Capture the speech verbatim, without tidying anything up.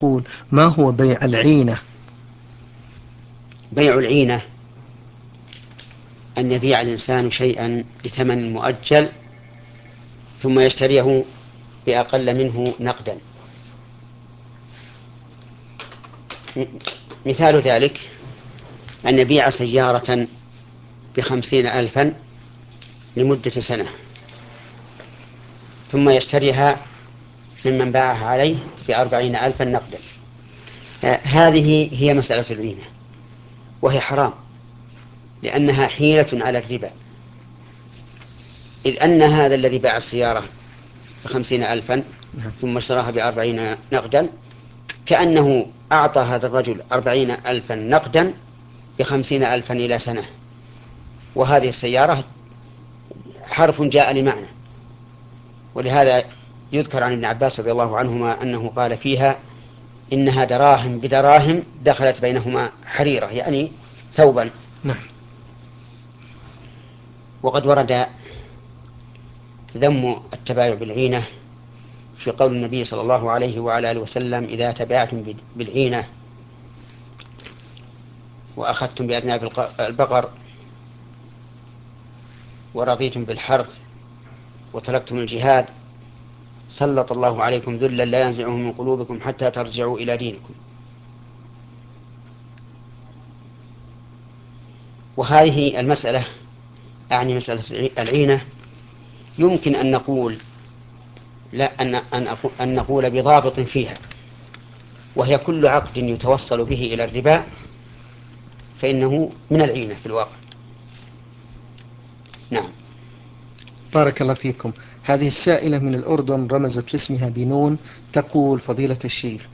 يقول: ما هو بيع العينة؟ بيع العينة أن يبيع الإنسان شيئا بثمن مؤجل ثم يشتريه بأقل منه نقدا. مثال ذلك أن يبيع سيارة بخمسين ألفا لمدة سنة ثم يشتريها ممن باعها عليه بأربعين ألفا نقدا. هذه هي مسألة العينة، وهي حرام لأنها حيلة على الربا، إذ أن هذا الذي باع السيارة بخمسين ألفا ثم اشتراها بأربعين نقدا كأنه أعطى هذا الرجل أربعين ألفا نقدا بخمسين ألفا إلى سنة، وهذه السيارة حرف جاء لمعنى. ولهذا يذكر عن ابن عباس رضي الله عنهما أنه قال فيها: إنها دراهم بدراهم دخلت بينهما حريرة، يعني ثوبا. نعم. وقد ورد ذم التبايع بالعينة في قول النبي صلى الله عليه وعلى آله وسلم: إذا تبايعتم بالعينة وأخذتم بأذناب البقر ورضيتم بالحرث وتركتم الجهاد سلط الله عليكم ذلا لا ينزعه من قلوبكم حتى ترجعوا إلى دينكم. وهذه المسألة، أعني مسألة العينة، يمكن أن نقول لا أن أن, أقول أن نقول بضابط فيها، وهي كل عقد يتوصل به إلى الربا فإنه من العينة في الواقع. نعم. بارك الله فيكم. هذه السائلة من الأردن رمزت في اسمها بنون، تقول: فضيلة الشيخ،